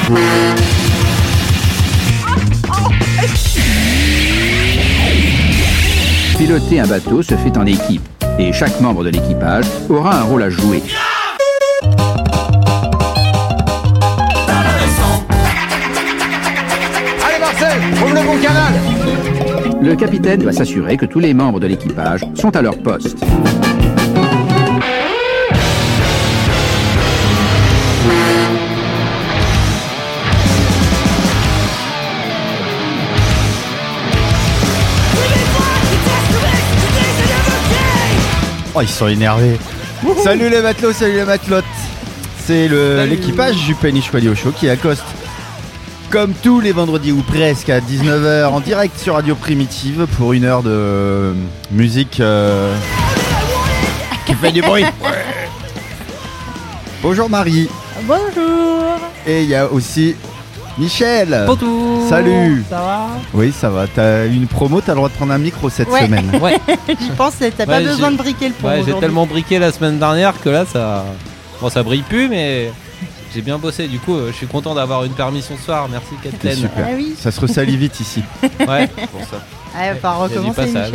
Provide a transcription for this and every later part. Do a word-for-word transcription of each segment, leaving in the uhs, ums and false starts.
Piloter un bateau se fait en équipe et chaque membre de l'équipage aura un rôle à jouer. Allez Marcel, ouvre le bon canal. Le capitaine doit s'assurer que tous les membres de l'équipage sont à leur poste. Oh, ils sont énervés. Wouhou. Salut les matelots, salut les matelotes. C'est le, l'équipage du Péniche Radio Show qui accoste comme tous les vendredis ou presque à dix-neuf heures en direct sur Radio Primitive pour une heure de euh, musique euh, qui fait du bruit. Ouais. Bonjour Marie. Bonjour. Et il y a aussi Michel. Bonjour. Salut. Ça va? Oui, ça va. T'as une promo, t'as le droit de prendre un micro cette ouais. semaine. Ouais. Je pense que t'as ouais, pas besoin de briquer le pont. Ouais, j'ai tellement briqué la semaine dernière que là, ça. Bon, ça brille plus, mais j'ai bien bossé. Du coup, je suis content d'avoir une permission ce soir. Merci, Capitaine. Super. Ah oui. Ça se ressalit vite ici. Ouais, pour ça. Ah, il va pas recommencer, Michel.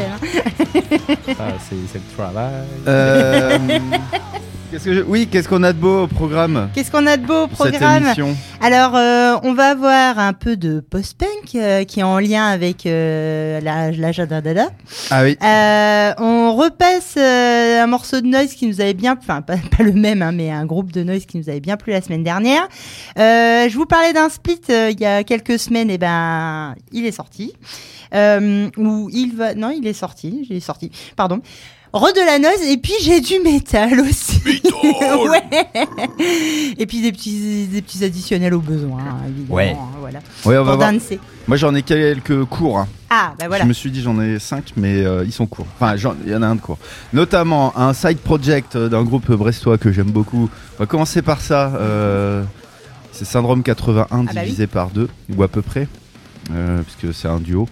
Ah, c'est, c'est le travail. Euh. Qu'est-ce que je... Oui, qu'est-ce qu'on a de beau au programme? Qu'est-ce qu'on a de beau au programme? Alors, euh, on va avoir un peu de post-punk euh, qui est en lien avec euh, la, la Jadadada. Ah oui. Euh, on repasse euh, un morceau de noise qui nous avait bien, enfin pas, pas le même, hein, mais un groupe de noise qui nous avait bien plu la semaine dernière. Euh, je vous parlais d'un split euh, il y a quelques semaines, et ben il est sorti. Euh, ou il va, non, il est sorti, il est sorti. Pardon. Re de la noise et puis j'ai du métal aussi. Ouais. Et puis des petits des petits additionnels au besoin, hein, évidemment. Ouais. Hein, voilà. Ouais, on va pour voir. danser. Moi j'en ai quelques courts. Hein. Ah bah voilà. Je me suis dit j'en ai cinq, mais euh, ils sont courts. Enfin, il y en a un de court. Notamment un side project d'un groupe brestois que j'aime beaucoup. On va commencer par ça. Euh, c'est Syndrome quatre-vingt-un ah bah divisé oui. par deux ou à peu près, euh, puisque c'est un duo.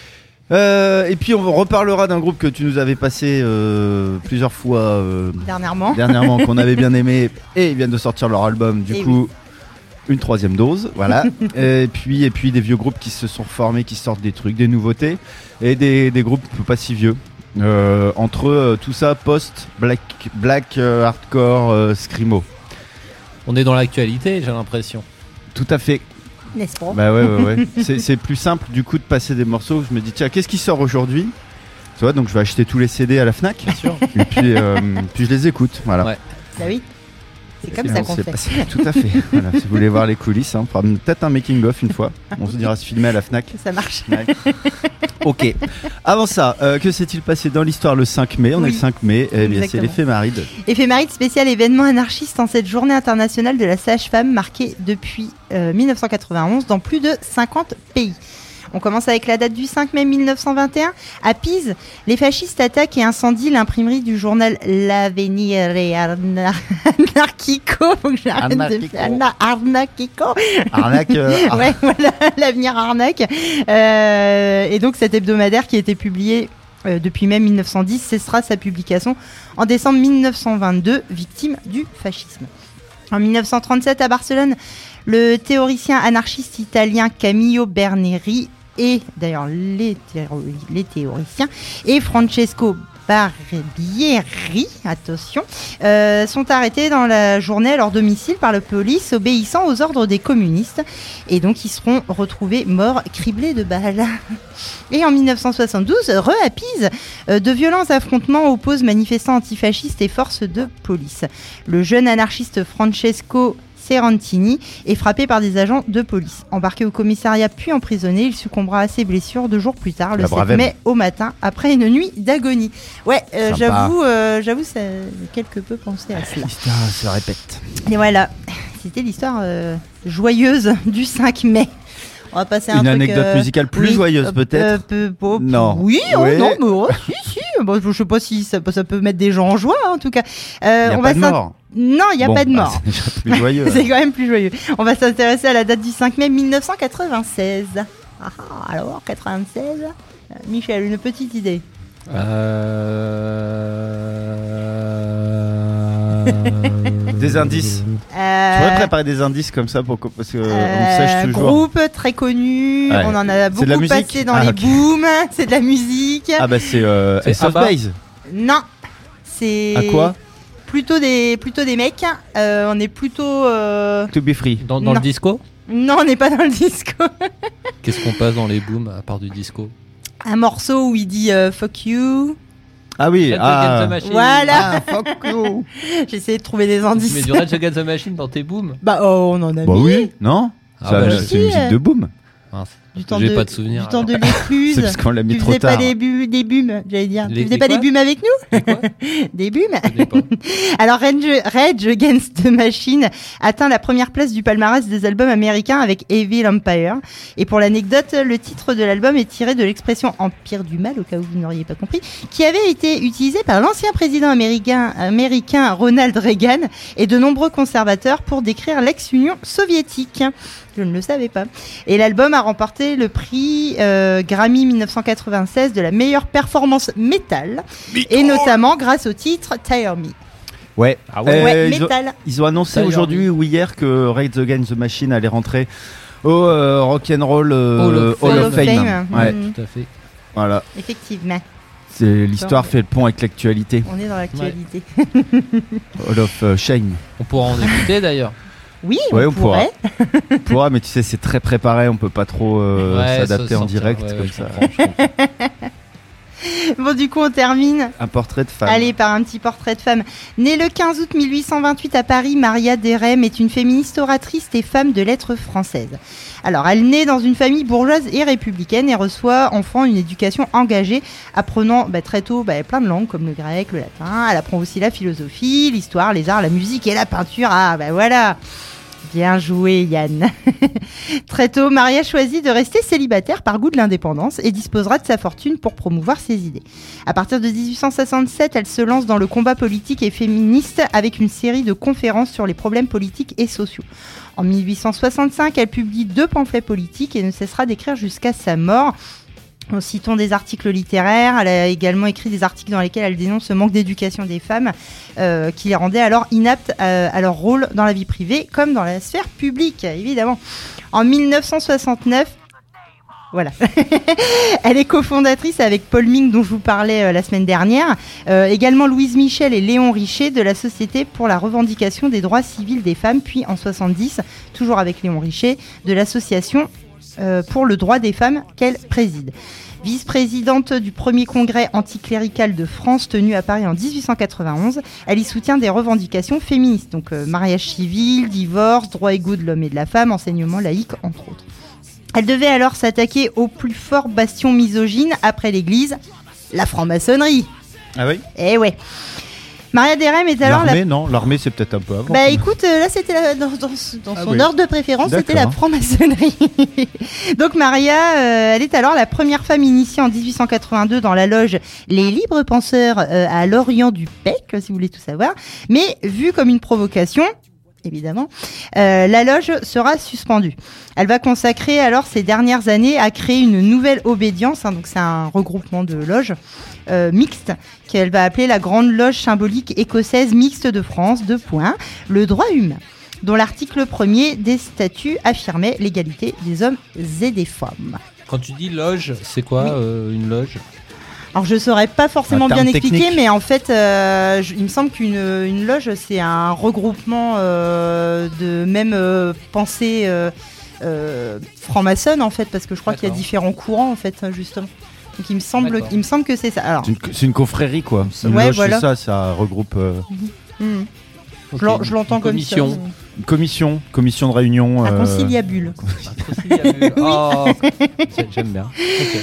Euh, et puis on reparlera d'un groupe que tu nous avais passé euh, plusieurs fois euh, dernièrement, dernièrement qu'on avait bien aimé, et ils viennent de sortir leur album. Du et coup, oui. une troisième dose, voilà. et puis et puis des vieux groupes qui se sont formés, qui sortent des trucs, des nouveautés, et des, des groupes pas si vieux. Euh, entre eux, tout ça post black black euh, hardcore euh, screamo. On est dans l'actualité, j'ai l'impression. Tout à fait. N'est-ce pas? Bah ouais, ouais, ouais. c'est, c'est plus simple du coup de passer des morceaux. Je me dis tiens, qu'est-ce qui sort aujourd'hui? Tu vois, donc je vais acheter tous les C D à la Fnac. Bien sûr. Et puis, euh, puis je les écoute, voilà. Ouais. Bah oui. C'est comme et ça qu'on fait. Passé, tout à fait. Voilà, si vous voulez voir les coulisses, hein, peut-être un making of une fois. On se dira se filmer à la Fnac. Ça marche. Ouais. Ok. Avant ça, euh, que s'est-il passé dans l'histoire le cinq mai? On oui. est le cinq mai. Eh bien, c'est l'éphéméride. Éphéméride spécial événement anarchiste en cette journée internationale de la sage-femme marquée depuis euh, dix-neuf cent quatre-vingt-onze dans plus de cinquante pays. On commence avec la date du cinq mai mille neuf cent vingt et un. À Pise, les fascistes attaquent et incendient l'imprimerie du journal L'Avvenire Anarchico. Faut que j'arrête de faire Arnaquico. Arnaque. Euh, ar- ouais, voilà, l'Avenir Arnaque. Euh, et donc cet hebdomadaire qui a été publié euh, depuis mai mille neuf cent dix cessera sa publication en décembre mille neuf cent vingt-deux, victime du fascisme. En mille neuf cent trente-sept, à Barcelone, le théoricien anarchiste italien Camillo Berneri et d'ailleurs les, théo- les théoriciens et Francesco Barbieri, attention, euh, sont arrêtés dans la journée à leur domicile par la police, obéissant aux ordres des communistes, et donc ils seront retrouvés morts, criblés de balles. Et en mille neuf cent soixante-douze, re à Pise, euh, de violents affrontements opposent manifestants antifascistes et forces de police. Le jeune anarchiste Francesco Serrantini est frappé par des agents de police. Embarqué au commissariat puis emprisonné, il succombera à ses blessures deux jours plus tard, le sept mai au matin, après une nuit d'agonie. Ouais, euh, j'avoue, euh, j'avoue, ça a quelque peu pensé à cela. L'histoire se répète. Et voilà, c'était l'histoire euh, joyeuse du cinq mai. On va passer à un une truc, anecdote euh, musicale plus oui, joyeuse euh, peut-être. Euh, peu, peu, non. Oui, oh, ouais. non, mais oh, si, si. Bon, je sais pas si ça, ça peut mettre des gens en joie, en tout cas. Euh, il n'y a on pas va de mort. Non, il n'y a bon, pas de mort. Bah, c'est déjà plus joyeux. C'est quand même plus joyeux. On va s'intéresser à la date du cinq mai mille neuf cent quatre-vingt-seize. Ah, alors, quatre-vingt-seize. Michel, une petite idée. Euh... Des indices. Euh, Tu pourrais préparer des indices comme ça pour que- parce que on euh, sèche toujours. Groupe très connu, Ouais. on en a C'est de la beaucoup musique passé dans Ah, les ok. booms, c'est de la musique. Ah bah c'est euh, C'est Ace of Abba. Base. Non, c'est À quoi? plutôt des plutôt des mecs. Euh, on est plutôt euh, To be free. Dans, dans Non. le disco non, on n'est pas dans le disco. Qu'est-ce qu'on passe dans les booms à part du disco? Un morceau où il dit euh, fuck you. Ah oui. Red Ah. Against the Machine. Voilà. Ah, fuck you. J'essaie de trouver des Tu indices. mets du Red Against the Machine dans tes booms? Bah oh, on en a Bah mis. oui. Non. Ah Ça, bah, c'est si, une musique euh. de boom. Mince. Du temps J'ai de pas de souvenir. du temps de alors. l'écluse. C'est parce qu'on l'a mis Tu trop faisais tard. pas des, bu- des bûmes, j'allais dire. Les- tu faisais les pas quoi des bûmes avec nous? Quoi Des bûmes. Je connais pas. Alors Rage, Rage Against the Machine atteint la première place du palmarès des albums américains avec Evil Empire. Et pour l'anecdote, le titre de l'album est tiré de l'expression Empire du mal, au cas où vous n'auriez pas compris, qui avait été utilisée par l'ancien président américain, américain Ronald Reagan et de nombreux conservateurs pour décrire l'ex-Union soviétique. Je ne le savais pas. Et l'album a remporté le prix euh, Grammy mille neuf cent quatre-vingt-seize de la meilleure performance métal, et notamment grâce au titre Tire Me. Ouais. Ah ouais. Euh, ouais, ils, ont, métal. ils ont annoncé D'ailleurs, aujourd'hui ou hier que Rage Against the Machine allait rentrer au euh, Rock'n'Roll euh, Hall of Hall Fame. of Fame. Ouais. Mm, Tout à fait. Voilà. effectivement, C'est l'histoire fait le pont avec l'actualité. on est dans l'actualité. Hall of euh, Shame. On pourra en écouter d'ailleurs. Oui, Ouais, on, on pourra. pourrait. Pourra, mais tu sais, c'est très préparé. On peut pas trop euh, Ouais, s'adapter ça, en sortir, direct ouais, comme je ça. comprends, je comprends. Bon, du coup, on termine. Un portrait de femme. Allez, par un petit portrait de femme. Née le quinze août mille huit cent vingt-huit à Paris, Maria Derem est une féministe oratrice et femme de lettres française. Alors, elle naît dans une famille bourgeoise et républicaine et reçoit enfant une éducation engagée, apprenant bah, très tôt bah, plein de langues comme le grec, le latin. Elle apprend aussi la philosophie, l'histoire, les arts, la musique et la peinture. Ah, bah voilà. Bien joué, Yann. Très tôt, Maria choisit de rester célibataire par goût de l'indépendance et disposera de sa fortune pour promouvoir ses idées. À partir de dix-huit cent soixante-sept, elle se lance dans le combat politique et féministe avec une série de conférences sur les problèmes politiques et sociaux. En mille huit cent soixante-cinq, elle publie deux pamphlets politiques et ne cessera d'écrire jusqu'à sa mort. En citant des articles littéraires, elle a également écrit des articles dans lesquels elle dénonce ce manque d'éducation des femmes euh, qui les rendait alors inaptes à, à leur rôle dans la vie privée comme dans la sphère publique, évidemment. En mille neuf cent soixante-neuf, voilà. Elle est cofondatrice avec Paul Ming, dont je vous parlais euh, la semaine dernière, euh, également Louise Michel et Léon Richer de la Société pour la revendication des droits civils des femmes, puis en soixante-dix, toujours avec Léon Richer, de l'association Euh, pour le droit des femmes qu'elle préside. Vice-présidente du premier congrès anticlérical de France tenu à Paris en dix-huit cent quatre-vingt-onze, elle y soutient des revendications féministes, donc euh, mariage civil, divorce, droits égaux de l'homme et de la femme, enseignement laïque, entre autres. Elle devait alors s'attaquer au plus fort bastion misogyne après l'Église, la franc-maçonnerie. Ah oui. Eh ouais. Maria Derem est alors L'armée, la... non. L'armée, c'est peut-être un peu avant. Bah écoute, euh, là c'était la- dans, dans- dans Ah son oui. ordre de préférence, c'était la D'accord. franc-maçonnerie. Donc Maria, euh, elle est alors la première femme initiée en dix-huit cent quatre-vingt-deux dans la loge Les Libres Penseurs euh, à l'Orient du Pec, si vous voulez tout savoir. Mais vue comme une provocation, évidemment, euh, la loge sera suspendue. Elle va consacrer alors ses dernières années à créer une nouvelle obédience, hein, donc c'est un regroupement de loges euh, mixtes qu'elle va appeler la Grande Loge symbolique écossaise mixte de France, deux points, le droit humain, dont l'article premier des statuts affirmait l'égalité des hommes et des femmes. Quand tu dis loge, c'est quoi Oui. euh, une loge? Alors je saurais pas forcément Un terme bien expliquer, technique. mais en fait, euh, je- il me semble qu'une une loge, c'est un regroupement euh, de même euh, pensée euh, euh, franc-maçonne en fait, parce que je crois qu'il y a D'accord. différents courants en fait, justement. Donc il me semble, D'accord. il me semble que c'est ça. Alors, C'est une, c'est une confrérie, quoi. Une Ouais, loge, voilà. c'est ça, ça regroupe euh, hmm, Ok, je l'en- je l'entends une comme commission. ça. une commission, commission de réunion. Un euh, conciliabule. Un conciliabule. Oh, c'est- j'aime bien. Ok.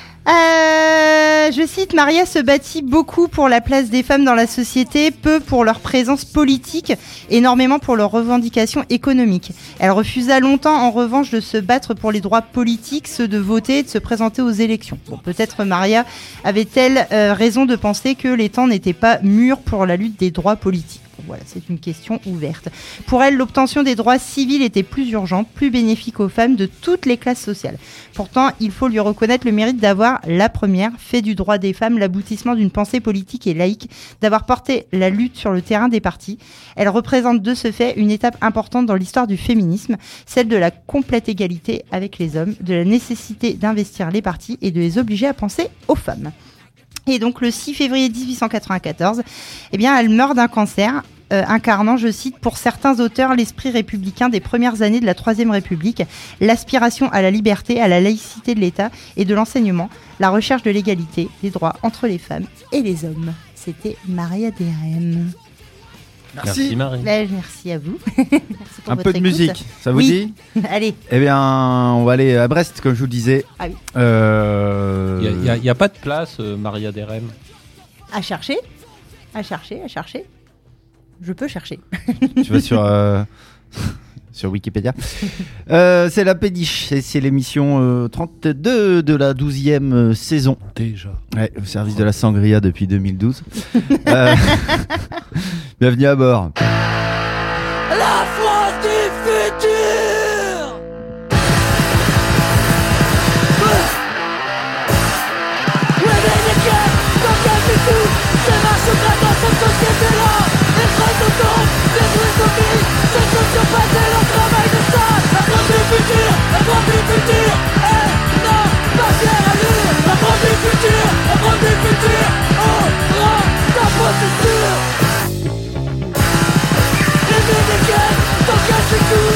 Euh, je cite, Maria se bâtit beaucoup pour la place des femmes dans la société, peu pour leur présence politique, énormément pour leurs revendications économiques. Elle refusa longtemps en revanche de se battre pour les droits politiques, ceux de voter et de se présenter aux élections. Bon, peut-être Maria avait-elle euh, raison de penser que les temps n'étaient pas mûrs pour la lutte des droits politiques. Voilà, c'est une question ouverte. Pour elle, l'obtention des droits civils était plus urgente, plus bénéfique aux femmes de toutes les classes sociales. Pourtant, il faut lui reconnaître le mérite d'avoir, la première, fait du droit des femmes l'aboutissement d'une pensée politique et laïque, d'avoir porté la lutte sur le terrain des partis. Elle représente de ce fait une étape importante dans l'histoire du féminisme, celle de la complète égalité avec les hommes, de la nécessité d'investir les partis et de les obliger à penser aux femmes. Et donc le six février dix-huit cent quatre-vingt-quatorze, eh bien, elle meurt d'un cancer, euh, incarnant, je cite, pour certains auteurs, l'esprit républicain des premières années de la Troisième République, l'aspiration à la liberté, à la laïcité de l'État et de l'enseignement, la recherche de l'égalité, des droits entre les femmes et les hommes. C'était Maria Derem. Merci. Merci Marie. Là, merci à vous. Merci pour Un votre peu de écoute. musique, ça vous Oui. dit? Allez. Eh bien, on va aller à Brest, comme je vous le disais. Ah oui. Euh... Il n'y a, a pas de place, euh, Maria Derem. À chercher, à chercher, à chercher. Je peux chercher. Tu vas sur, euh, sur Wikipédia. euh, c'est la Pédiche, et c'est l'émission euh, trente-deux de la douzième saison. Déjà. Ouais, au service de la sangria depuis deux mille douze. euh, bienvenue à bord. La France du futur. Réveille les cœurs, dans quel du tout. C'est marche au grain dans cette société-là. Les trains de temps, les bruits zombies. Cette sociopathie, leur travail de sale. La France du futur, la France du futur. Elle n'a pas fière allure. La France du futur, la France du futur. Oh, rend ta possession. Tant qu'à c'est tout.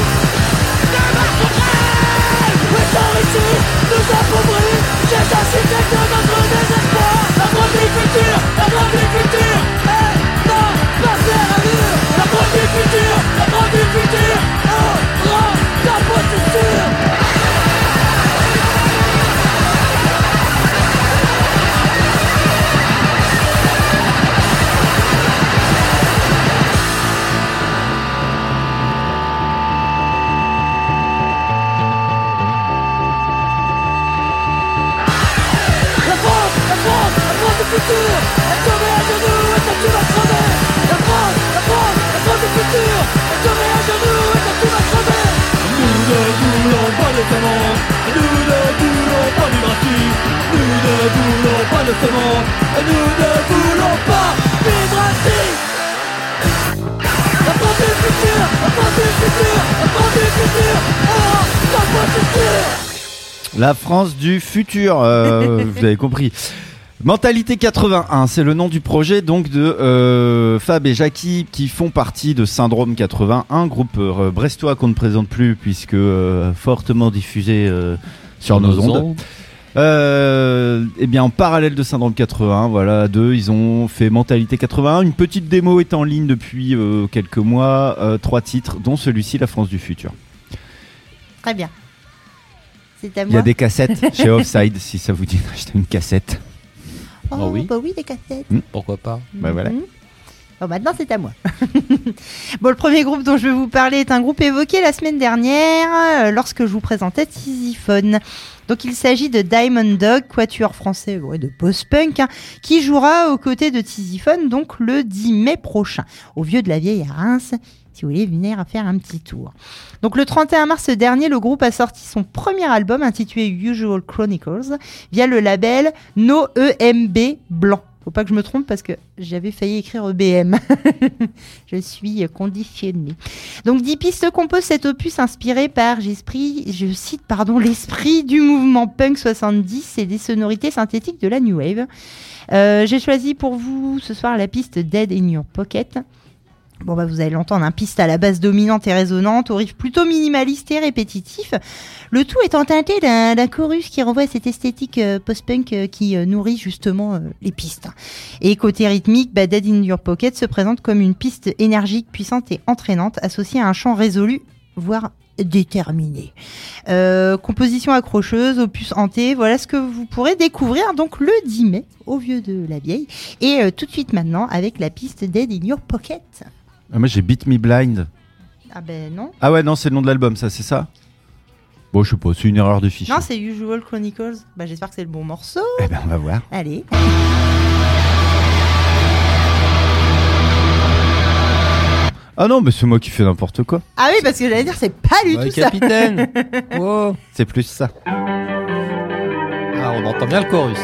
Étant ici, nous appauvris. J'ai architecte de notre désespoir. La grande du futur, la grande du futur. Elle n'a pas fière allure. La grande du futur, la grande du futur. Oh, rend ta possession. Elle se met à genoux et quand tu vas crever. La France, la France, la France du futur. Elle se met à genoux et quand tu vas crever. Nous ne voulons pas de semences. Nous ne voulons pas du racisme. Nous ne voulons pas de semences. Nous ne voulons pas vivre ainsi. La France du futur, la France du futur, la France du futur. Oh, ta possession. La France du futur, euh, vous avez compris. Mentalité quatre-vingt-un, c'est le nom du projet donc de euh, Fab et Jackie qui font partie de Syndrome quatre-vingt-un, groupe euh, brestois qu'on ne présente plus puisque euh, fortement diffusé euh, sur nos ondes. Euh, et bien en parallèle de Syndrome quatre-vingt-un, voilà, deux, ils ont fait Mentalité quatre-vingt-un. Une petite démo est en ligne depuis euh, quelques mois, euh, trois titres, dont celui-ci, La France du futur. Très bien. C'est à moi. Il y a des cassettes chez Offside si ça vous dit d'acheter une cassette. Oh, Oh oui. bah oui, des cassettes. Mmh. Pourquoi pas? Bah voilà. Mhm. Bon, maintenant c'est à moi. Bon, le premier groupe dont je vais vous parler est un groupe évoqué la semaine dernière euh, lorsque je vous présentais Tisiphone. Donc il s'agit de Diamond Dog, quatuor français ouais, de post-punk, hein, qui jouera aux côtés de Tisiphone donc le dix mai prochain, au Vieux de la Vieille à Reims, si vous voulez venir faire un petit tour. Donc le trente et un mars dernier, le groupe a sorti son premier album intitulé Usual Chronicles via le label No E M B Blanc. Faut pas que je me trompe parce que j'avais failli écrire E B M. Je suis conditionnée. Donc dix pistes composent cet opus inspiré par, j'esprit, je cite pardon, l'esprit du mouvement punk soixante-dix et des sonorités synthétiques de la New Wave. Euh, j'ai choisi pour vous ce soir la piste Dead in Your Pocket. Bon bah vous allez l'entendre, un piste à la base dominante et résonante, au riff plutôt minimaliste et répétitif. Le tout étant teinté d'un, d'un chorus qui renvoie à cette esthétique euh, post-punk euh, qui euh, nourrit justement euh, les pistes. Et côté rythmique, bah, Dead in Your Pocket se présente comme une piste énergique, puissante et entraînante, associée à un chant résolu, voire déterminé. Euh, composition accrocheuse, opus hanté, voilà ce que vous pourrez découvrir donc le dix mai au Vieux de la Vieille. Et euh, tout de suite maintenant avec la piste Dead in Your Pocket. Ah, moi j'ai Beat Me Blind. Ah ben non. Ah ouais, non, c'est le nom de l'album, ça, c'est ça? Bon, je sais pas, c'est une erreur de fichier. Non, c'est Usual Chronicles. Bah j'espère que c'est le bon morceau. Eh ben, on va voir. Allez. Ah non, mais c'est moi qui fais n'importe quoi. Ah oui, parce que j'allais dire, c'est pas du Ouais, tout capitaine. Wow. C'est plus ça. Ah, on entend bien le chorus.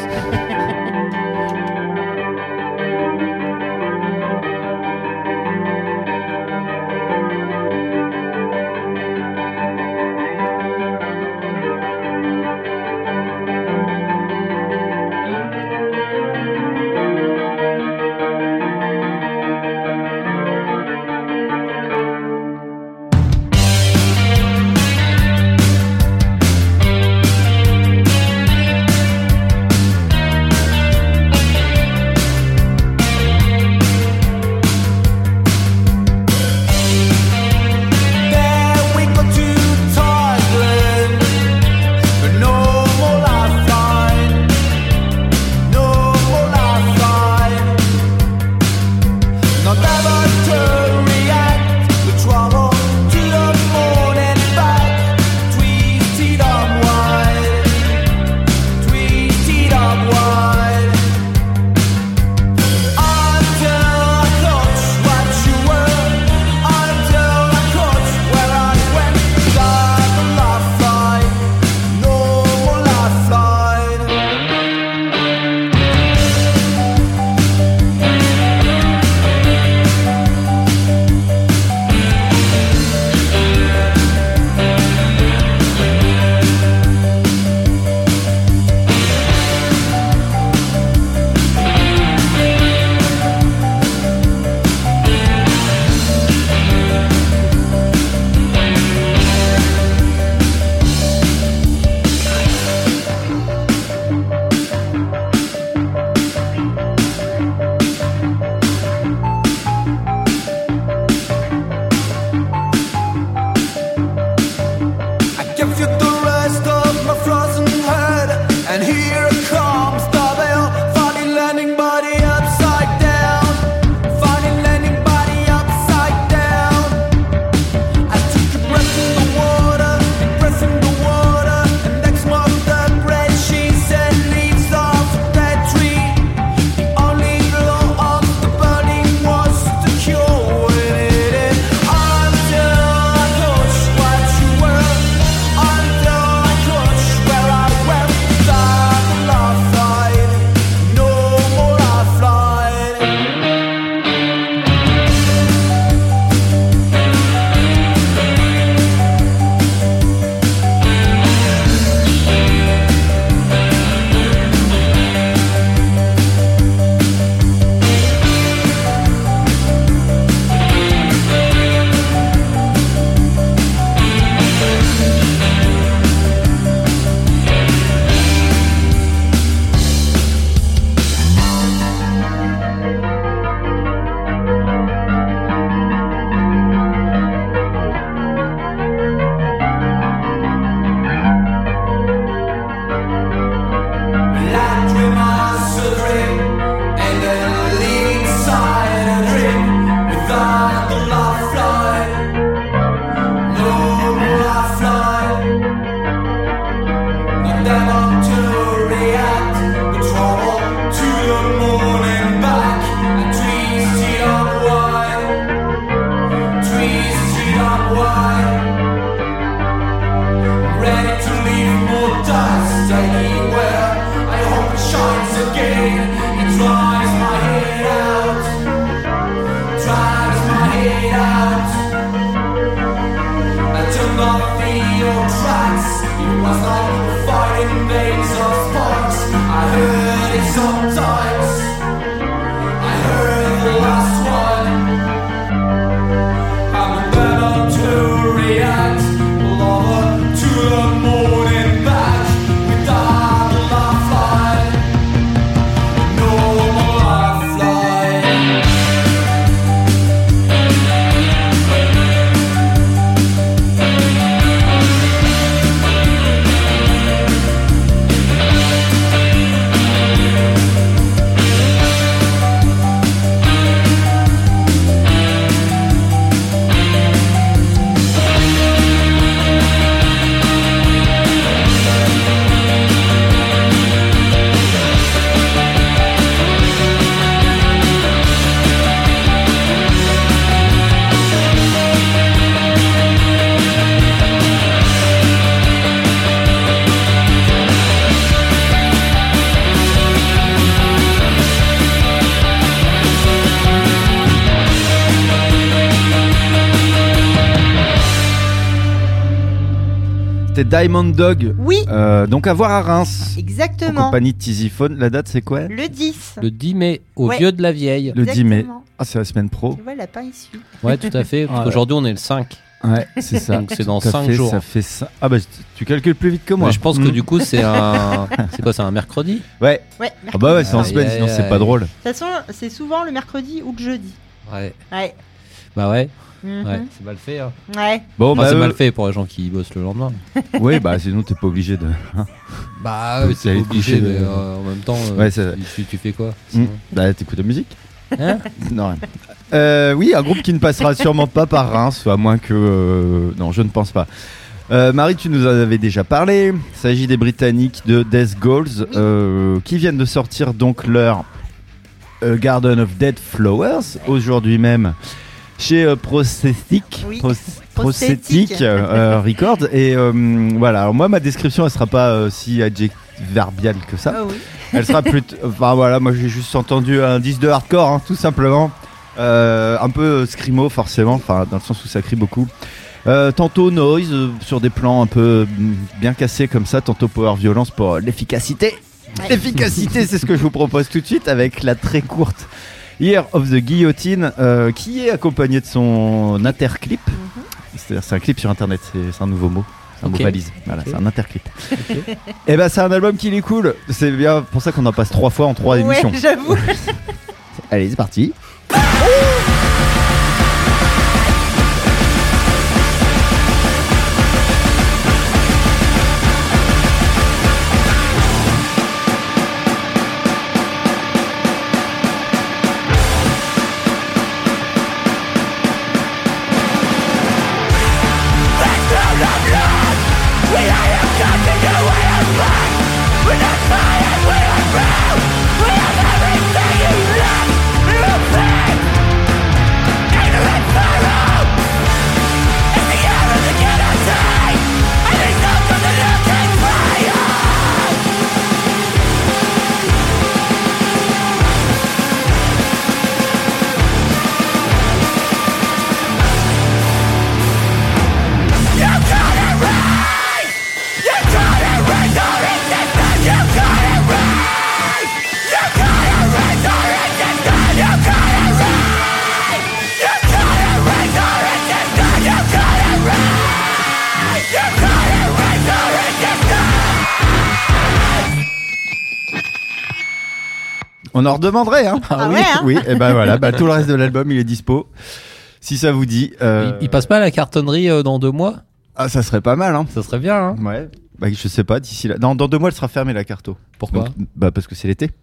C'était Diamond Dog. Oui, Euh, donc à voir à Reims. En exactement. compagnie de Tiziphone. La date c'est quoi? Le dix. Le dix mai, au Ouais. Vieux de la Vieille. Le dix mai. Exactement. Ah, c'est la semaine pro. Tu vois, le lapin, il suit. Ouais, tout à fait. Parce Ouais. qu'aujourd'hui, on est le cinq. Ouais, c'est ça. Donc c'est dans Tout à cinq fait, jours. Ça fait ça. Ah bah tu calcules plus vite que moi. Mais je pense que Mm. du coup, c'est un. C'est quoi, c'est un mercredi? Ouais. Ouais, Ah bah ouais, c'est en Aïe, semaine, aïe, sinon c'est aïe. pas drôle. De toute façon, c'est souvent le mercredi ou le jeudi. Ouais. Ouais. Bah ouais, Mhm. ouais, c'est mal fait. Hein. Ouais. Bon Enfin, bah c'est euh, mal fait pour les gens qui bossent le lendemain. oui, bah sinon t'es pas obligé de. hein. Bah, ouais, c'est c'est aller obligé, te coucher, mais de- euh, en même temps, euh, Ouais, c'est- tu, tu fais quoi Mm. sinon Bah t'écoutes la musique. Hein? Non. Rien. Euh, oui, un groupe qui ne passera sûrement pas par Reims, à moins que. euh, Non, je ne pense pas. Euh, Marie, tu nous en avais déjà parlé. Il s'agit des Britanniques de Death Goals euh, qui viennent de sortir donc leur euh, Garden of Dead Flowers aujourd'hui même chez euh, Prosthetic. Oui. Pros- Prosthetic. Prosthetic euh, Records. Et euh, voilà, alors moi ma description elle sera pas euh, si adjectivarbiale que ça. Ah oui. Elle sera plus. Enfin voilà, moi j'ai juste entendu un disque de hardcore, hein, tout simplement. Euh, un peu euh, scrimo forcément, enfin dans le sens où ça crie beaucoup. Euh, tantôt noise euh, sur des plans un peu mm, bien cassés comme ça, tantôt power violence pour euh, l'efficacité. Ouais. L'efficacité, c'est ce que je vous propose tout de suite avec la très courte Year of the Guillotine, euh, qui est accompagné de son interclip. C'est-à-dire c'est un clip sur internet, c'est c'est un nouveau mot. C'est un Ok. mot valise. Voilà, Ok. c'est un interclip. Et ben c'est un album qui est cool. C'est bien pour ça qu'on en passe trois fois en trois Ouais, émissions. j'avoue. Allez, c'est parti. On en redemanderait, hein. Ah oui, ouais, hein. oui. Et ben voilà, bah, tout le reste de l'album il est dispo. Si ça vous dit. euh, Il, il passe pas à la cartonnerie euh, dans deux mois? Ah, ça serait pas mal, hein. Ça serait bien, hein? Ouais. Bah, je sais pas, d'ici là. Dans, dans deux mois, elle sera fermée la carto. Pourquoi? Donc, bah, parce que c'est l'été,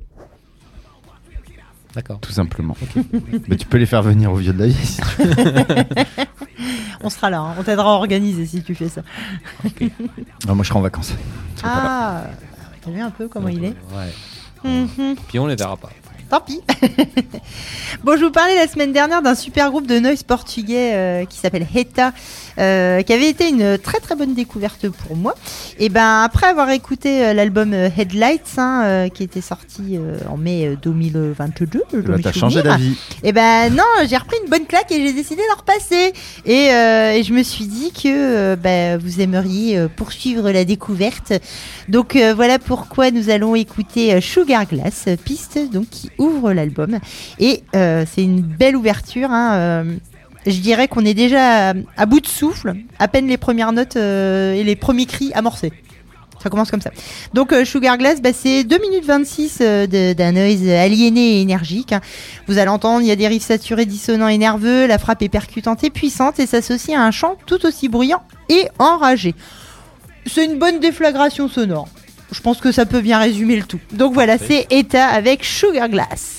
D'accord. tout simplement. Mais tu peux les faire venir au vieux de la vieille si tu veux. On sera là, hein. On t'aidera à organiser si tu fais ça. Non, moi, je serai en vacances. Je serai pas là. Ah, t'as vu un peu comment il est? Ouais. Mhm. Puis on les verra pas. Tant pis. Bon, je vous parlais la semaine dernière d'un super groupe de noise portugais euh, qui s'appelle Heta, euh, qui avait été une très très bonne découverte pour moi. Et ben après avoir écouté euh, l'album euh, Headlights, hein, euh, qui était sorti euh, en mai euh, deux mille vingt-deux, je dois Bah, me t'as changé souvenir. d'avis. Et ben non, j'ai repris une bonne claque et j'ai décidé de la repasser. Et, euh, et je me suis dit que euh, bah, vous aimeriez euh, poursuivre la découverte. Donc euh, voilà pourquoi nous allons écouter euh, Sugar Glass, euh, piste donc qui ouvre l'album. Et euh, c'est une belle ouverture. Hein, euh, je dirais qu'on est déjà à, à bout de souffle, à peine les premières notes euh, et les premiers cris amorcés. Ça commence comme ça. Donc euh, Sugar Glass, bah, c'est deux minutes vingt-six euh, de- d'un noise aliéné et énergique. Hein. Vous allez entendre, il y a des riffs saturés, dissonants et nerveux, la frappe est percutante et puissante et s'associe à un chant tout aussi bruyant et enragé. C'est une bonne déflagration sonore. Je pense que ça peut bien résumer le tout. Donc voilà, c'est Heta avec Sugar Glass.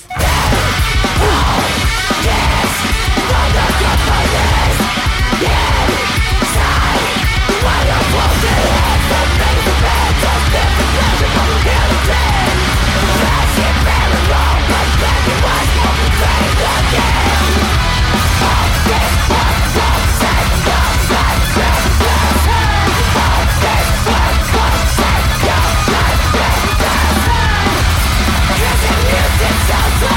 Cause it music sounds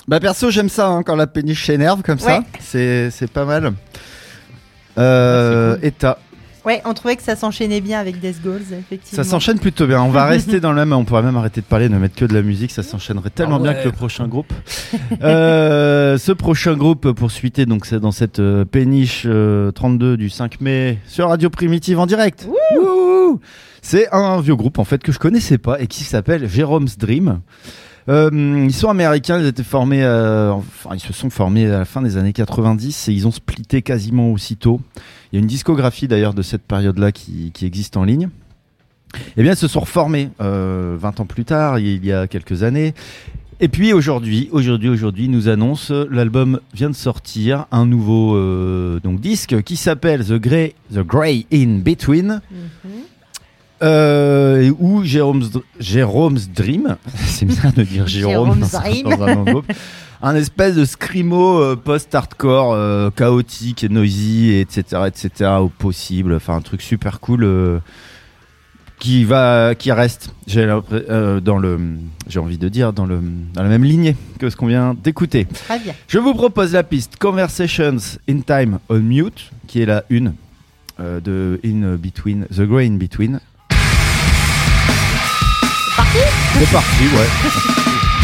Bah perso j'aime ça hein, quand la péniche s'énerve comme ça, Ouais. c'est, c'est pas mal. Euh, Ah, c'est cool. Eta, Ouais, on trouvait que ça s'enchaînait bien avec Death Goals, effectivement. ça s'enchaîne plutôt bien. On va rester dans le même, on pourrait même arrêter de parler, ne mettre que de la musique, ça s'enchaînerait tellement Ah ouais. bien avec le prochain groupe. euh, ce prochain groupe pour suiter, donc c'est dans cette euh, péniche euh, trente-deux du cinq mai sur Radio Primitive en direct. Wouhou. C'est un vieux groupe en fait que je connaissais pas et qui s'appelle Jerome's Dream. Euh, ils sont américains, ils étaient formés, euh, enfin ils se sont formés à la fin des années quatre-vingt-dix et ils ont splitté quasiment aussitôt. Il y a une discographie d'ailleurs de cette période-là qui, qui existe en ligne. Eh bien, ils se sont reformés euh, vingt ans plus tard, il y a quelques années. Et puis aujourd'hui, aujourd'hui, aujourd'hui, ils nous annonce l'album vient de sortir, un nouveau euh, donc disque qui s'appelle The Grey, The Grey in Between. Mhm. Euh, ou Jerome's, Jerome's Dream, c'est bizarre de dire Jérôme Jerome's dans, Dream. dans un nom de groupe. Un espèce de screamo euh, post-hardcore, euh, chaotique et noisy, et etc., et cetera au possible. Enfin, un truc super cool euh, qui va, qui reste. J'ai l'impré- euh, dans le, j'ai envie de dire dans le, dans la même lignée que ce qu'on vient d'écouter. Très bien. Je vous propose la piste Conversations in Time on Mute, qui est la une euh, de In Between, The Grey in Between. C'est parti, ouais.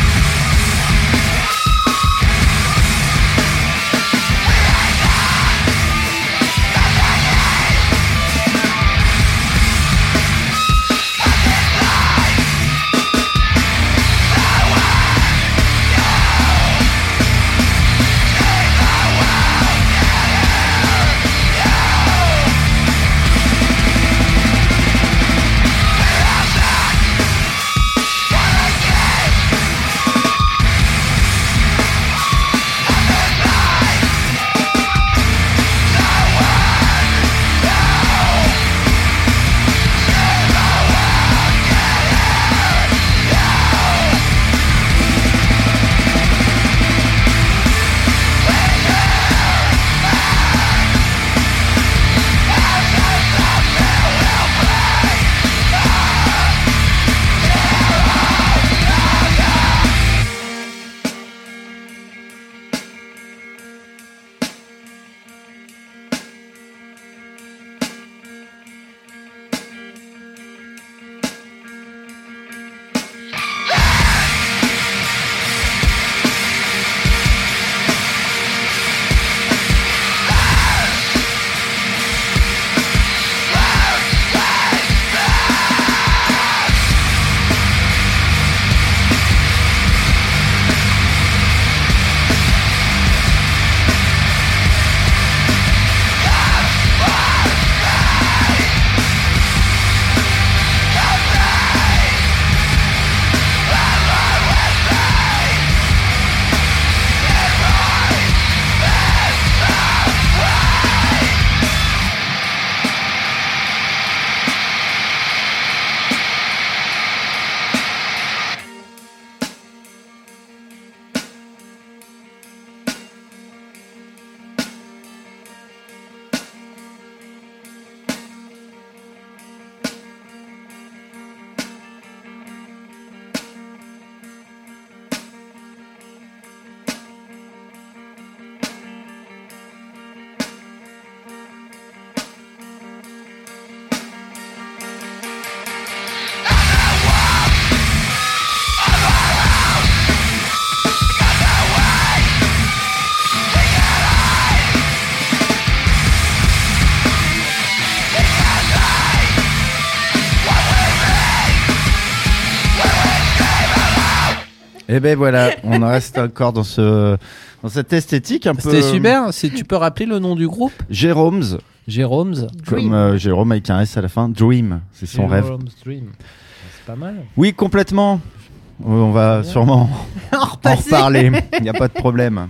Et ben voilà, on en reste encore dans ce dans cette esthétique un peu. C'était super. C'est- Tu peux rappeler le nom du groupe? Jerome's, Jérôme's comme euh, Jérôme avec un S à la fin. Dream, c'est son rêve. Jérôme's Dream. C'est pas mal. Oui, complètement. On va sûrement En en repasser. reparler. Il n'y a pas de problème.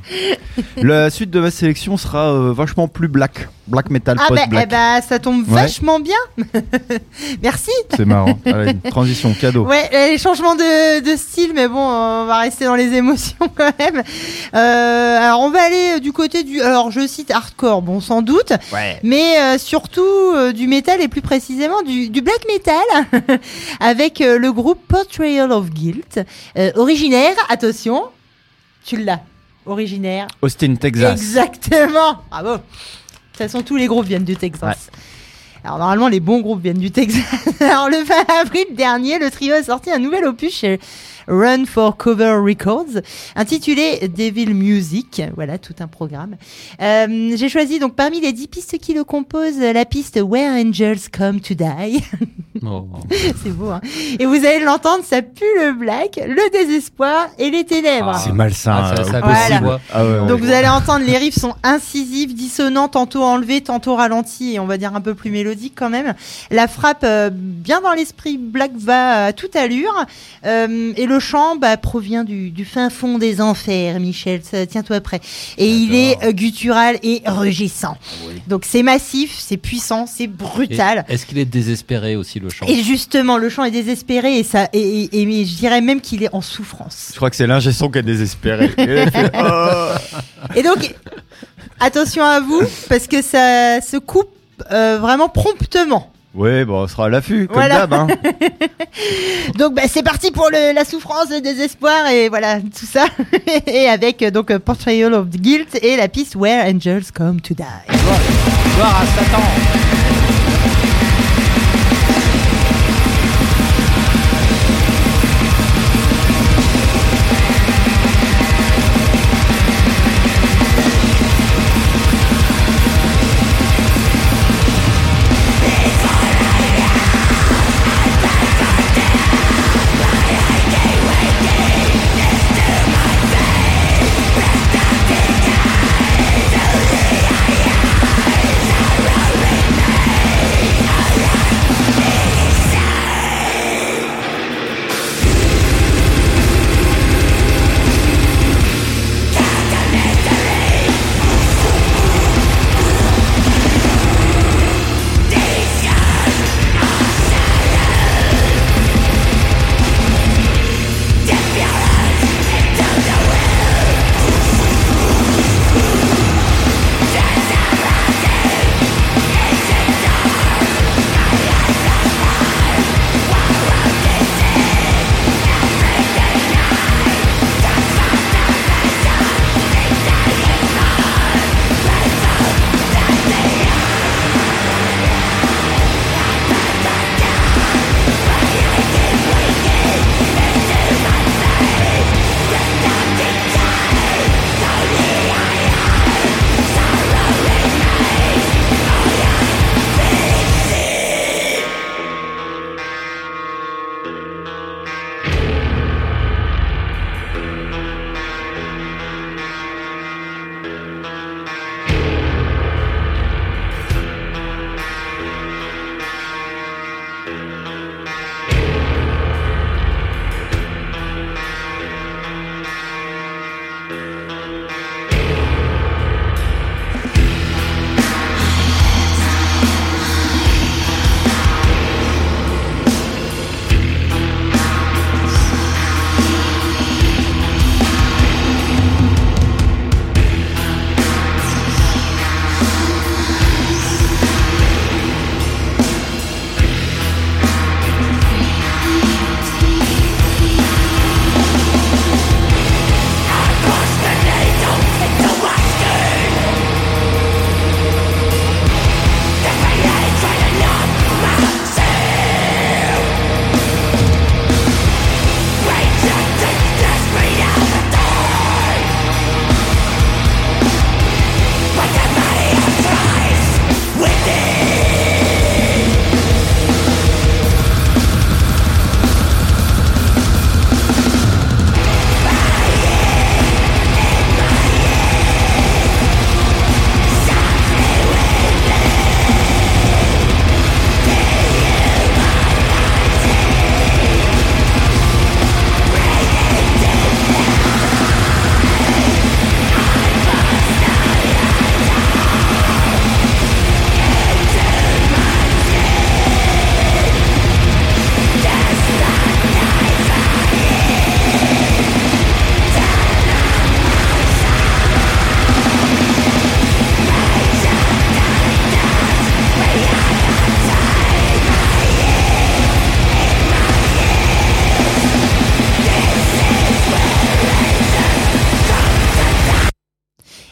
La suite de ma sélection sera euh, vachement plus black, black metal, Ah bah, post-black. eh bah, ça tombe Ouais. vachement bien. Merci. C'est marrant. Allez, une transition cadeau. Ouais, les changements de, de style, mais bon, on va rester dans les émotions quand même. Euh, alors, on va aller du côté du, alors je cite hardcore, bon, sans doute, Ouais. mais euh, surtout euh, du métal et plus précisément du, du black metal avec euh, le groupe Portrayal of Guilt, euh, originaire, attention, Tu l'as. Originaire. Austin, Texas. Exactement. Bravo. De toute façon, tous les groupes viennent du Texas. Ouais. Alors normalement, les bons groupes viennent du Texas. Alors le vingt avril dernier, le trio a sorti un nouvel opus chez Run for Cover Records, intitulé Devil Music. Voilà, tout un programme. Euh, j'ai choisi donc parmi les dix pistes qui le composent la piste Where Angels Come to Die. Oh. C'est beau, hein. Et vous allez l'entendre, ça pue le black, le désespoir et les ténèbres. Ah. C'est malsain. Ah, ça- ça euh, baisse Voilà. les voix. Ah ouais, ouais, Donc ouais. vous allez entendre, les riffs sont incisifs, dissonants, tantôt enlevés, tantôt ralentis et on va dire un peu plus mélodiques quand même. La frappe euh, bien dans l'esprit black va à toute allure euh, et le chant bah, provient du, du fin fond des enfers, Michel, ça- tiens-toi prêt. Et il est euh, guttural et rugissant. Donc c'est massif, c'est puissant, c'est Et brutal. Est-ce qu'il est désespéré aussi le chant? Et justement, le chant est désespéré et ça, et, et, et- mais je dirais même qu'il est en souffrance. Je crois que c'est l'ingé son qui est désespéré. Et là, il fait, oh. Et donc, attention à vous, parce que ça se coupe euh, vraiment promptement. Ouais, bon, on sera à l'affût, comme Voilà. d'hab. Hein. Donc, bah, c'est parti pour le- la souffrance, le désespoir et voilà, tout ça. Et avec euh, donc euh, Portrayal of Guilt et la piste Where Angels Come to Die. Gloire à Satan. Where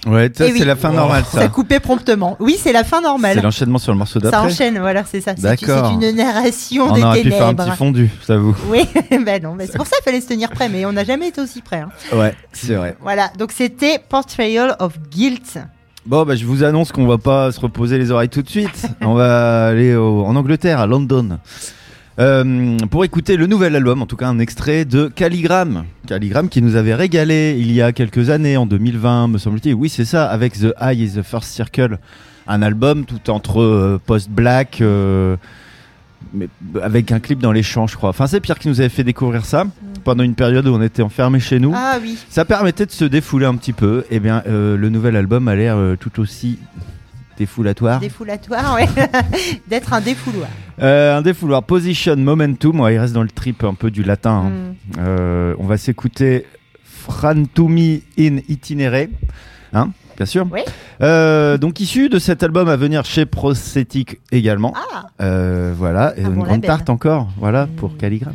Ouais, ça, Et c'est oui. la fin normale, ça. Ça coupait promptement. Oui, c'est la fin normale. C'est l'enchaînement sur le morceau Ça d'après. enchaîne, voilà, c'est ça. C'est, D'accord. c'est une narration On des aurait pu faire un ténèbres. petit fondu, j'avoue. Oui, ben non, ben c'est pour ça qu'il fallait se tenir prêt, mais on n'a jamais été aussi prêt. Hein. Ouais, c'est vrai. Voilà, donc c'était Portrayal of Guilt. Bon, bah, je vous annonce qu'on va pas se reposer les oreilles tout de suite. On va aller au- en Angleterre, à London. Euh, pour écouter le nouvel album, en tout cas un extrait de Calligram. Calligram qui nous avait régalé il y a quelques années, en deux mille vingt, me semble-t-il. Oui, c'est ça, avec The Eye is the First Circle. Un album tout entre euh, post-black, euh, mais avec un clip dans les champs, je crois. Enfin, c'est Pierre qui nous avait fait découvrir ça pendant une période où on était enfermés chez nous. Ah oui. Ça permettait de se défouler un petit peu. Et bien, euh, le nouvel album a l'air euh, tout aussi défoulatoire. Défoulatoire, ouais. D'être un défouloir. Euh, un défouloir. Position, Momentum. Ouais, il reste dans le trip un peu du latin. hein. Mm. Euh, on va s'écouter Frantumi in Itinere. Hein, bien sûr. Oui. Euh, donc, issu de cet album à venir chez Prosthetic également. Ah, Euh, voilà. Et Un une bon grande label. tarte encore. Voilà, Mm. pour Calligram.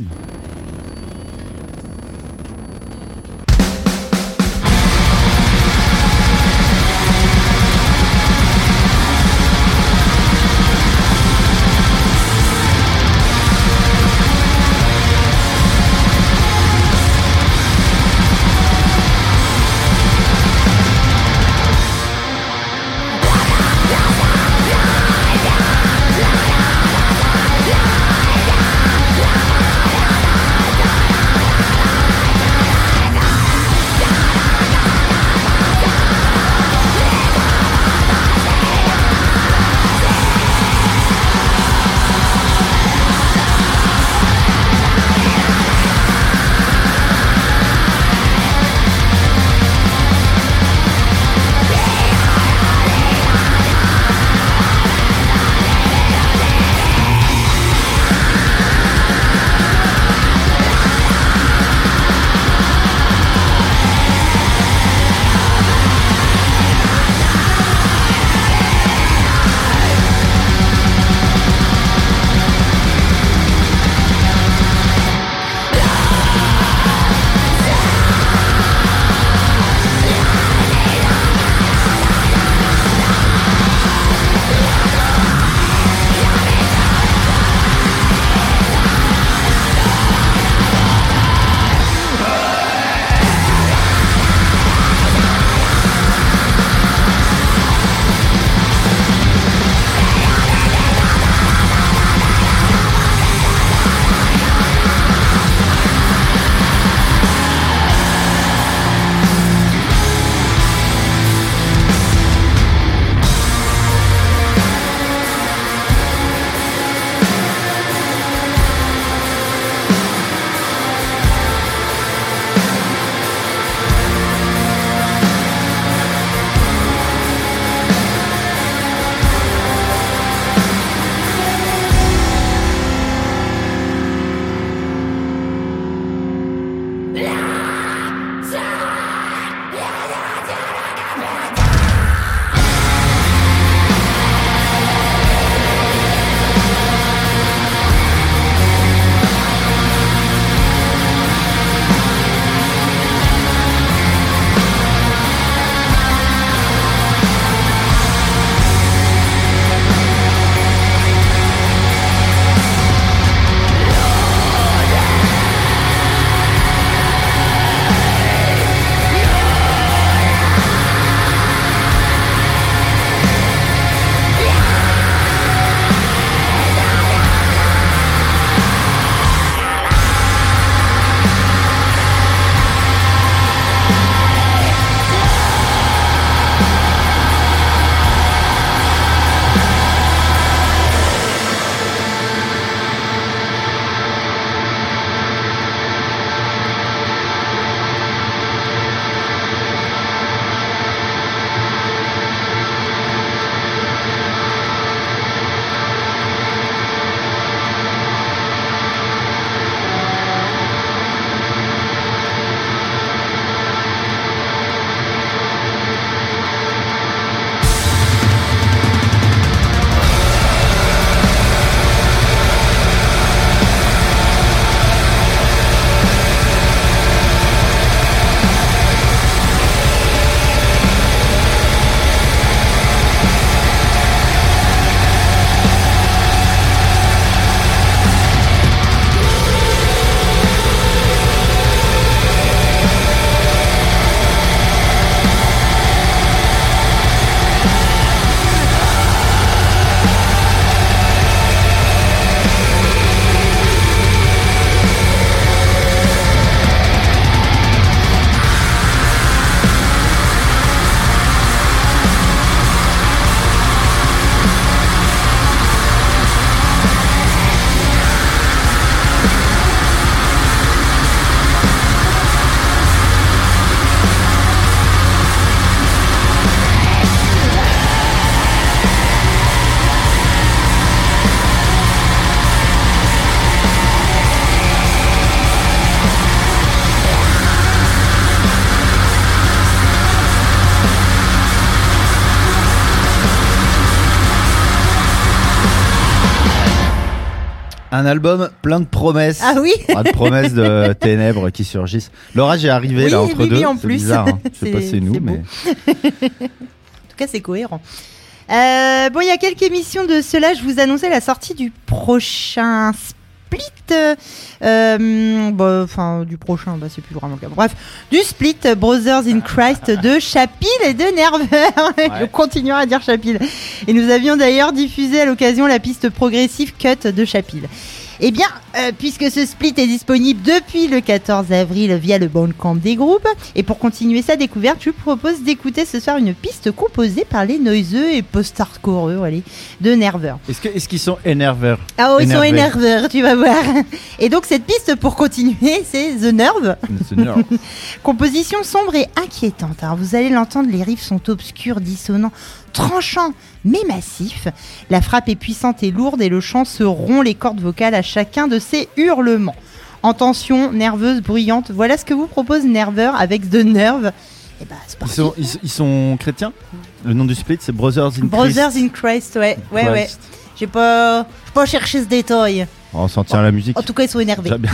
Un album plein de promesses. Ah oui. Ah, de promesses de ténèbres qui surgissent. L'orage est arrivé Oui, là entre oui, deux. oui, en c'est plus. bizarre. Hein. Je sais pas C'est- si c'est nous, c'est beau. mais En tout cas, c'est cohérent. Euh, bon, il y a quelques émissions de cela, je vous annonçais la sortie du prochain split. Euh, bah, enfin, du prochain, bah, c'est plus vraiment le cas. Bref, du split Brothers in Christ de Chapil et de Nerveur. Je continuerai à dire Chapil. Et nous avions d'ailleurs diffusé à l'occasion la piste progressive Cut de Chapil. Eh bien, euh, puisque ce split est disponible depuis le quatorze avril via le Bandcamp des groupes, et pour continuer sa découverte, je vous propose d'écouter ce soir une piste composée par les noiseux et post-hardcoreux, allez, de Nerveur. est-ce, que, est-ce qu'ils sont énerveurs? Ah oh, ils sont Énervés. énerveurs, tu vas voir. Et donc cette piste, pour continuer, c'est The Nerve. C'est nerd. Composition sombre et inquiétante. Alors vous allez l'entendre, les riffs sont obscurs, dissonants, tranchants, mais massifs. La frappe est puissante et lourde et le chant se rompt les cordes vocales à chacun de ses hurlements. En tension, nerveuse, bruyante, voilà ce que vous propose Nerveur avec The Nerve. Et bah c'est Ils parti. sont, ils, ils sont chrétiens? Le nom du split, c'est Brothers in Brothers Christ. in Christ, ouais, ouais, ouais. Christ. J'ai pas, j'ai pas cherché ce détail. On s'en tient à la musique. En tout cas, ils sont énervés. Déjà bien.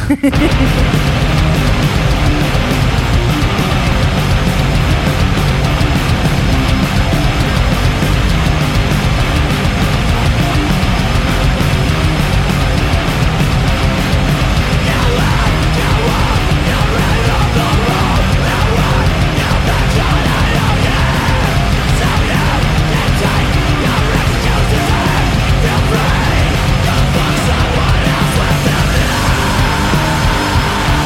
Feel free.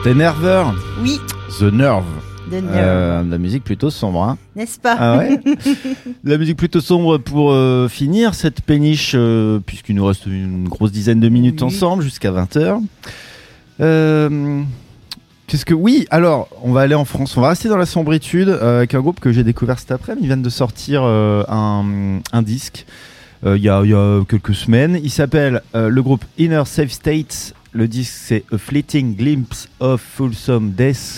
C'était Nerveur, Oui, The Nerve. de Nerve. Euh, de la musique plutôt sombre, hein. N'est-ce pas? Ah ouais. De la musique plutôt sombre pour euh, finir cette péniche, euh, puisqu'il nous reste une grosse dizaine de minutes Oui. ensemble jusqu'à vingt heures. Euh, Qu'est-ce que oui, alors on va aller en France, on va rester dans la sombritude euh, avec un groupe que j'ai découvert cet après-midi. Ils viennent de sortir euh, un, un disque euh, il y, a, y a quelques semaines. Il s'appelle euh, le groupe Inner Safe States. Le disque c'est A Fleeting Glimpse of Fulsome Deaths.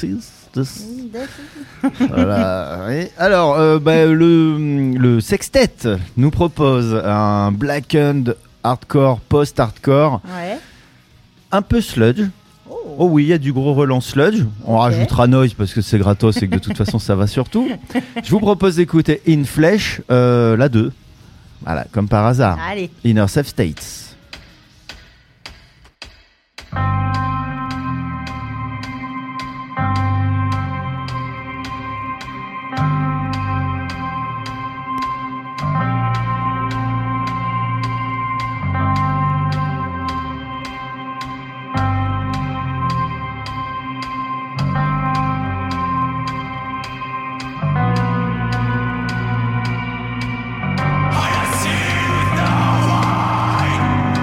Voilà. Oui. Alors euh, bah, le, le Sextet nous propose un blackened hardcore, post-hardcore, Ouais. un peu sludge. Oh. Oh oui, il y a du gros relent sludge. On rajoutera noise parce que c'est gratos et que de toute façon ça va surtout. Je vous propose d'écouter In Flesh, euh, la deux. Voilà, comme par hasard. Allez. Inner Safe States. I see the white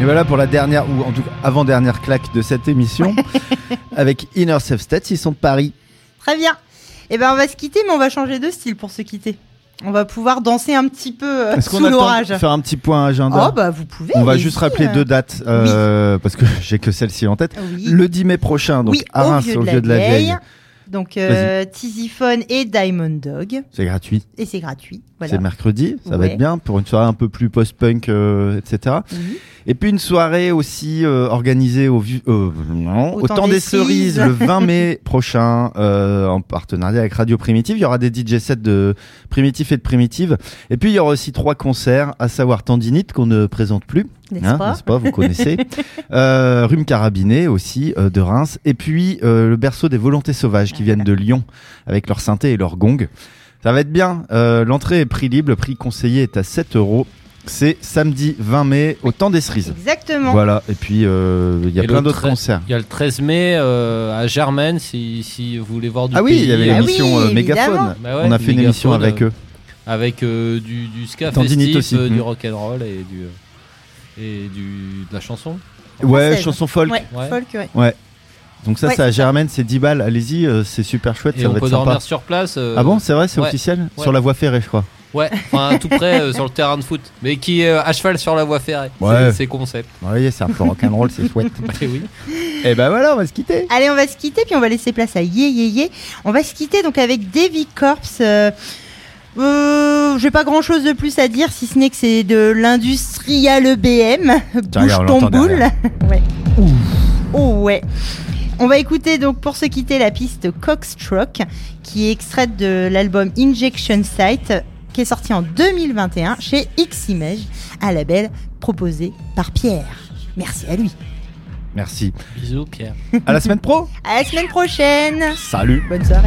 Et voilà pour la dernière, ou en tout cas avant-dernière claque de cette émission, avec Inner Self Stats, ils sont de Paris. Très bien. Et ben on va se quitter, mais on va changer de style pour se quitter. On va pouvoir danser un petit peu euh, Est-ce qu'on sous a le temps l'orage. de faire un petit point agenda? Oh bah vous pouvez. On va allez-y, juste rappeler euh. deux dates, euh, parce que j'ai que celle-ci en tête. Oui. Le dix mai prochain, donc oui, à Reims, au vieux de la Vieille. Donc euh, Tiziphone et Diamond Dog. C'est gratuit. Et c'est gratuit. Voilà. C'est mercredi, ça va Ouais. être bien pour une soirée un peu plus post-punk, euh, et cetera. Oui. Et puis une soirée aussi euh, organisée au, vu- euh, non, au temps des, cerises le vingt mai prochain, euh, en partenariat avec Radio Primitive. Il y aura des D J sets de Primitif et de Primitive. Et puis il y aura aussi trois concerts, à savoir Tendinite qu'on ne présente plus. N'est-ce Hein, pas n'est-ce pas, vous connaissez. euh, Rhume Carabiné aussi, euh, de Reims. Et puis euh, le berceau des Volontés Sauvages qui viennent de Lyon avec leur synthé et leur gong. Ça va être bien. Euh, l'entrée est prix libre, le prix conseillé est à sept euros. C'est samedi vingt mai au temps des cerises. Exactement. Voilà, et puis euh, il y a Et plein le d'autres treize concerts. Il y a le treize mai euh, à Germaine, si, si vous voulez voir du Ah oui, il y avait pays, Ah l'émission oui, euh, Mégaphone. évidemment. Bah ouais, On a fait une Mégaphone, émission avec euh, eux. avec euh, du, du ska Tendinite festif, aussi. euh, du Mm. rock'n'roll et du euh, et du de la chanson. Ouais, française. chanson folk. Ouais, Ouais. folk, ouais. Ouais. Donc ça, Ouais, c'est à c'est ça. Germaine, c'est dix balles. Allez-y, euh, c'est super chouette, Et ça on va peut être sympa. dormir sur place. euh, Ah bon, c'est vrai, c'est ouais. officiel Ouais. sur la voie ferrée, je crois. Ouais, enfin tout près euh, sur le terrain de foot, mais qui est euh, à cheval sur la voie ferrée. Ouais. C'est, c'est concept. Vous voyez, c'est un peu rock'n'roll, c'est chouette. Et oui. Et ben voilà, on va se quitter. Allez, on va se quitter, puis on va laisser place à Yé Yé Yé. On va se quitter donc avec Davy Corpse. Euh, euh, j'ai pas grand chose de plus à dire, si ce n'est que c'est de l'industrial E B M. Tiens, Bouge regarde, on ton l'entend boule. derrière. Ouais. Oh ouais. On va écouter donc pour se quitter la piste Cockstruck, qui est extraite de l'album Injection Site, qui est sorti en deux mille vingt et un chez X-Image, un label proposé par Pierre. Merci à lui. Merci. Bisous Pierre. À la semaine pro. À la semaine prochaine. Salut. Bonne soirée.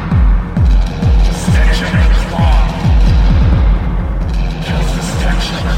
Just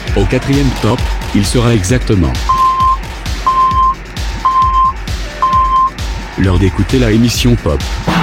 Au quatrième top, il sera exactement l'heure d'écouter la émission Pop.